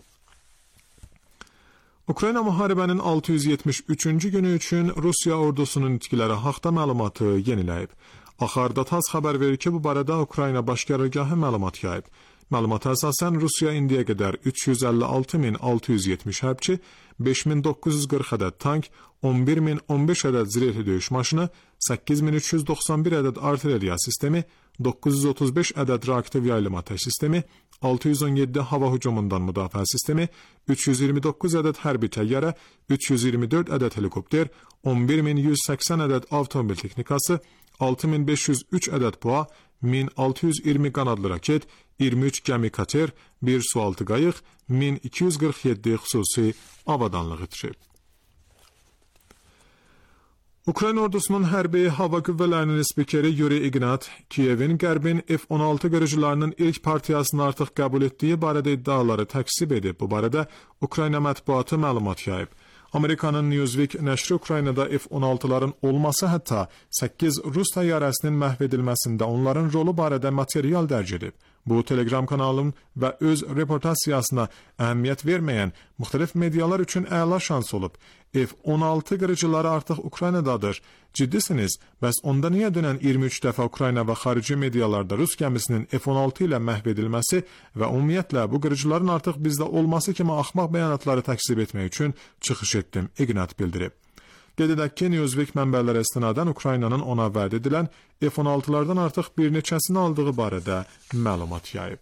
Ukrayna müharibənin 673-cü günü üçün Rusiya ordusunun itkiləri haqda məlumatı yeniləyib. Axarda TASS xəbər verir ki, bu barədə Ukrayna baş qərargahı məlumat yayıb. Məlumata əsasən Rusiya indiyə qədər 356.670 hərbçi, 5.940 ədəd tank, 11.015 ədəd zirehli döyüş maşını, 8.391 ədəd artilleriya sistemi, 935 ədəd reaktiv yaylım atəş sistemi, 617 hava hücumundan müdafiə sistemi, 329 ədəd hərbi təyyarə, 324 ədəd helikopter, 11.180 ədəd avtomobil texnikası, 6.503 ədəd PUA, 1620 qanadlı raket, 23 gəmi kater, 1 sualtı qayıq, 1247 xüsusi avadanlıq itirib. Ukrayna ordusunun hərbi hava qüvvələrinin spikeri Yuri Ignat, Kiyevin qərbin F-16 qırıcılarının ilk partiyasını artıq qəbul etdiyi barədə iddiaları təksib edib. Bu barədə Ukrayna mətbuatı məlumat yayıb. Amerikanın Newsweek nəşri Ukraynada F-16'ların olması hətta 8 Rus təyyarəsinin məhv edilməsində onların rolu barədə material dərc edib. Bu, Telegram kanalın və öz reportasiyasına əhəmiyyət verməyən müxtəlif medialar üçün əla şans olub. F-16 qırıcıları artıq Ukraynadadır. Ciddisiniz, bəs onda niyə dönən 23 dəfə Ukrayna və xarici medialarda Rus gəmisinin F-16 ilə məhv edilməsi və ümumiyyətlə bu qırıcıların artıq bizdə olması kimi axmaq bəyanatları təksib etmək üçün çıxış etdim, Ignat bildirib. Qeyd edək ki, Newsweek mənbələrə istinadən Ukraynanın ona vəd edilən F-16'lardan artıq bir neçəsini aldığı barədə məlumat yayıb.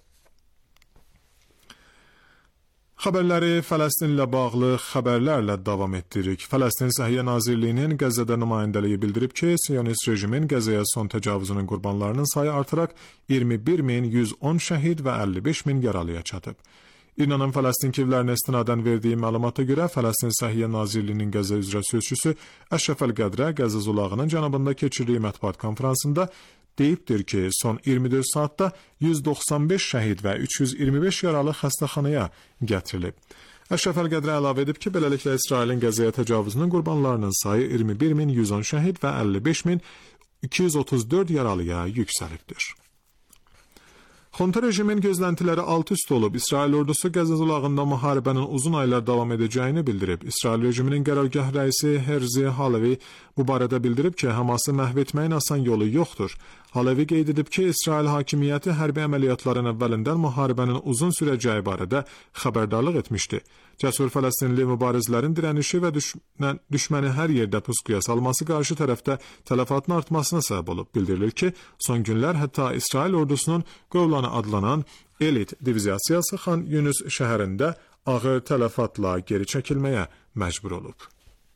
Xəbərləri Fələstin ilə bağlı xəbərlərlə davam etdiririk. Fələstin Səhiyyə Nazirliyinin Qəzzədə nümayəndəliyi bildirib ki, Siyonist rejimin Qəzzəyə son təcavüzünün qurbanlarının sayı artaraq 21.110 şəhid və 55.000 yaralıya çatıb. İranın Fələstin kivlərinə istinadən verdiyi məlumata görə Fələstin Səhiyyə Nazirliyinin Qəzza üzrə sözçüsü Əşrəf Əl-Qədrə Qəzza zolağının cənubunda keçirdiyi mətbuat konfransında deyibdir ki, son 24 saatda 195 şəhid və 325 yaralı xəstəxanaya gətirilib. Əşrəf Əl-Qədrə əlavə edib ki, beləliklə İsrailin Qəzzaya təcavüzünün qurbanlarının sayı 21.110 şəhid və 55.234 yaralıya yüksəlibdir. Xonta rejimin gözləntiləri alt-üst olub. İsrail ordusu Qəzza zolağında müharibənin uzun aylar davam edəcəyini bildirib. İsrail rejiminin qərargah rəisi Herzi Halevi bu barədə bildirib ki, Haması məhv etməyin asan yolu yoxdur. Halevi qeyd edib ki, İsrail hakimiyyəti hərbi əməliyyatların əvvəlindən müharibənin uzun sürəcəyi barədə xəbərdarlıq etmişdi. Cəsur Fələstinli mübarizlərin dirənişi və düşməni hər yerdə pusquya salması qarşı tərəfdə tələfatın artmasına səbəb olub. Bildirilir ki, son günlər hətta İsrail ordusunun Qovlanı adlanan elit diviziyasiyası Xan Yunus şəhərində ağır tələfatla geri çəkilməyə məcbur olub.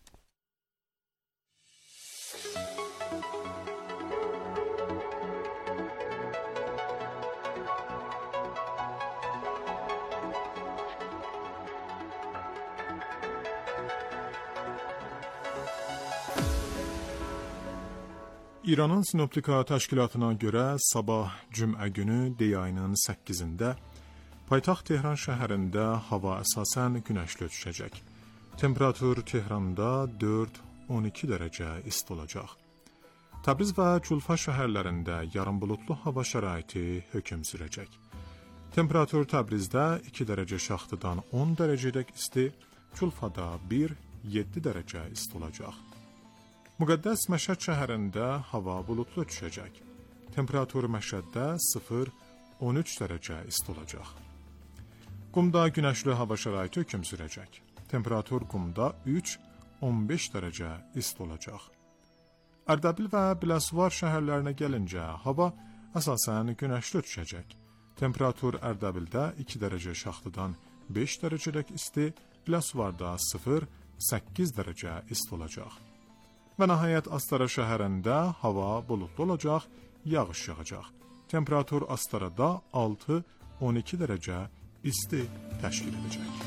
İranın Sinoptika təşkilatına görə sabah cümə günü dey ayının 8-də paytaxt Tehran şəhərində hava əsasən günəşli düşəcək. Temperatur Tehranda 4-12 dərəcə isti olacaq. Təbriz və Culfa şəhərlərində yarım bulutlu hava şəraiti hökm sürəcək. Temperatur Təbrizdə 2 dərəcə şaxtadan 10 dərəcədək isti, Culfada 1-7 dərəcə isti olacaq. Müqəddəs Məşəd şəhərində hava bulutlu düşəcək. Temperatur Məşəddə 0-13 dərəcə isti olacaq. Qumda günəşli hava şəraiti hökm sürəcək. Temperatur Qumda 3-15 dərəcə isti olacaq. Ərdəbil və Biləsuvar şəhərlərinə gəlincə hava əsasən günəşli düşəcək. Temperatur Ərdəbildə 2 dərəcə şaxtadan 5 dərəcədək isti, Biləsuvarda 0-8 dərəcə isti olacaq. Və nəhayət Astara şəhərində hava bulutlu olacaq, yağış yağacaq. Temperatur Astarada 6-12 dərəcə isti təşkil edəcək.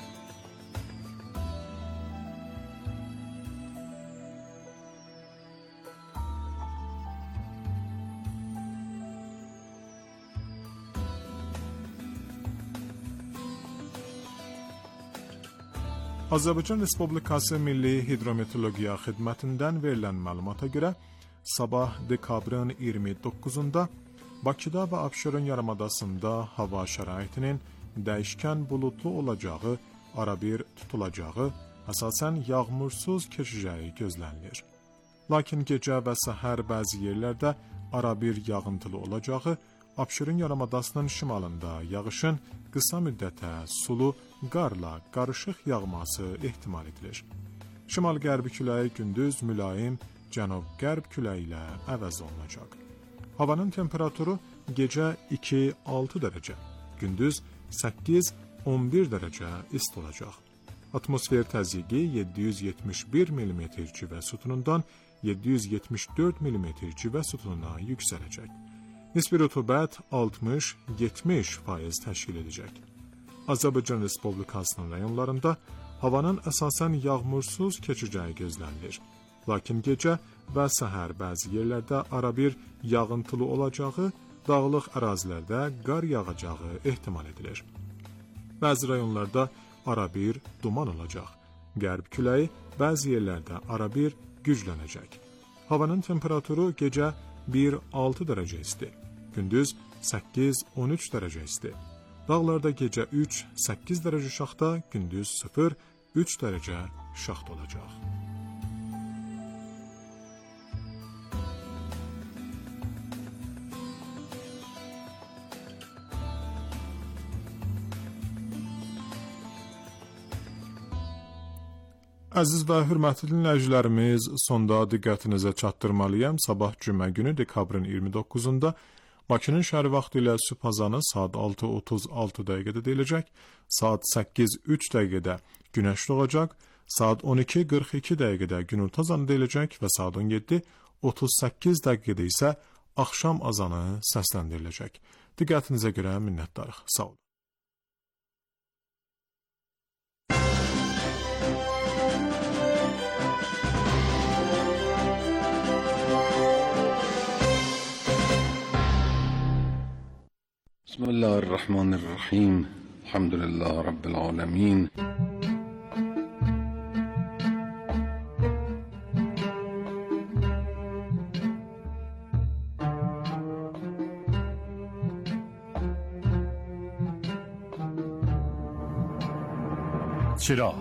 Azərbaycan Respublikası Milli Hidrometeorologiya Xidmətindən verilən məlumata görə sabah dekabrın 29-da Bakıda və Abşeron yarımadasında hava şəraitinin dəyişkən bulutlu olacağı, arabir tutulacağı, əsasən yağmursuz keçəcəyi gözlənilir. Lakin gecə və səhər bəzi yerlərdə arabir yağıntılı olacağı, Abşeron yarımadasının şimalında yağışın qısa müddətə sulu qarla qarışıq yağması ehtimal edilir. Şimal-qərbi küləyi gündüz mülayim cənub-qərb küləyi ilə əvəz olunacaq. Havanın temperaturu gecə 2-6 dərəcə, gündüz 8-11 dərəcə isti olacaq. Atmosfer təzyiqi 771 mm civə sütunundan 774 mm civə sütununa yüksələcək. Nisbi rütubət 60-70% təşkil edəcək. Azərbaycan Respublikasının rayonlarında havanın əsasən yağmursuz keçəcəyi gözlənilir. Lakin gecə və səhər bəzi yerlərdə arabir yağıntılı olacağı, dağlıq ərazilərdə qar yağacağı ehtimal edilir. Bəzi rayonlarda arabir duman olacaq. Qərb küləyi bəzi yerlərdə arabir güclənəcək. Havanın temperaturu gecə 1-6 dərəcə isti, gündüz 8-13 dərəcə isti. Dağlarda gecə 3-8 dərəcə şaxta, gündüz 0-3 dərəcə şaxta olacaq. Əziz və hörmətli dinləyicilərimiz, sonda diqqətinizə çatdırmalıyam. Sabah cümə günü dekabrın 29-da Bakının şəhər vaxtı ilə sübh azanı saat 6:36 dəqiqədə deyiləcək, saat 8:03 dəqiqədə günəş doğacaq, saat 12:42 dəqiqədə günorta azanı deyiləcək və saat 17:38 dəqiqədə isə axşam azanı səsləndiriləcək. Diqqətinizə görə minnətdarıq. Sağ olun. بسم الله الرحمن الرحیم. الحمد لله رب العالمین. چراغ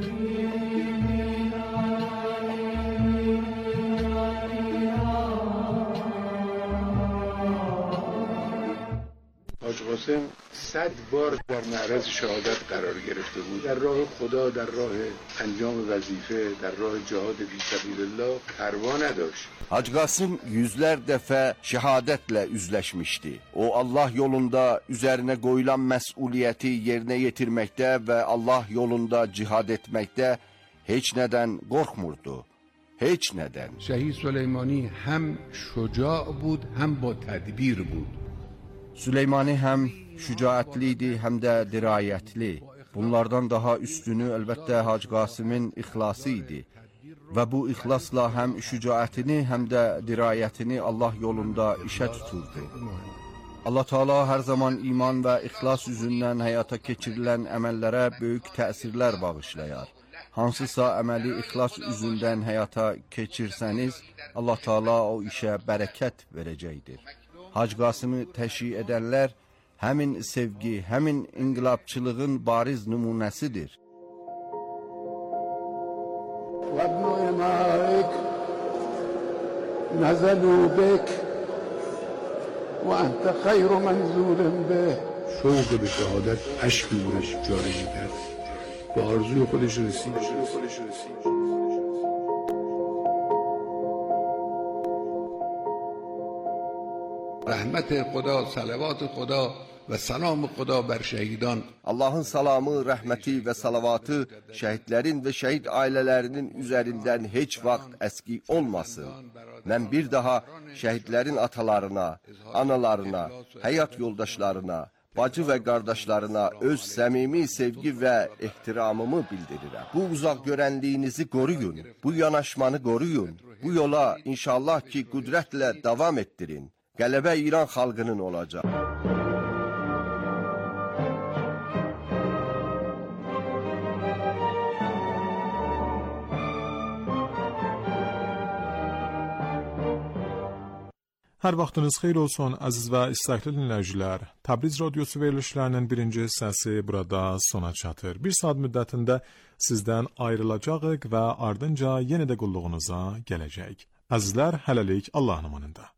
حاج قاسم 100 بار در معرض شهادت قرار گرفته بود. در راه خدا، در راه انجام وظیفه، در راه جهاد فی سبیل الله پروا نداشت. Hacı Qasım yüzlər dəfə şəhadətlə üzləşmişdi. O, Allah yolunda üzərinə qoyulan məsuliyyəti yerinə yetirməkdə və Allah yolunda cihad etməkdə heç nədən qorxmurdu. Heç nədən. شهید سلیمانی هم شجاع بود هم با تدبیر بود. Süleymani həm şücaətli idi, həm də dirayətli. Bunlardan daha üstünü əlbəttə Hacı Qasımın ixlası idi. Və bu ixlasla həm şücaətini, həm də dirayətini Allah yolunda işə tuturdu. Allah Teala hər zaman iman və ixlas üzündən həyata keçirilən əməllərə böyük təsirlər bağışlayar. Hansısa əməli ixlas üzündən həyata keçirsəniz, Allah Teala o işə bərəkət verəcəkdir. Hacı Qasımı təşyi edənlər həmin sevgi, həmin inqilabçılığın bariz nümunəsidir. وابن إمائك نزلوا بك وأنت خير منزول به. شوق به شهادت اشکی بودش جاری میکرد. به آرزوی خودش رسید. رحمت خدا، صلوات خدا və salam xuda bər şəhidan. Allahın salamı, rəhməti və salavatı şəhidlərin və şəhid ailələrinin üzərindən heç vaxt əski olmasın. Mən bir daha şəhidlərin atalarına, analarına, həyat yoldaşlarına, bacı və qardaşlarına öz səmimi sevgi və ehtiramımı bildirirəm. Bu uzaq görənliyinizi qoruyun, bu yanaşmanı qoruyun. Bu yola inşallah ki qüdrətlə davam etdirin. Qələbə İran xalqının olacaq. Hər vaxtınız xeyir olsun, əziz və istəkli dinləyicilər. Təbriz Radiosu verilişlərinin birinci hissəsi burada sona çatır. Bir saat müddətində sizdən ayrılacağıq və ardınca yenə də qulluğunuza gələcək. Əzizlər, hələlik Allahın amanında.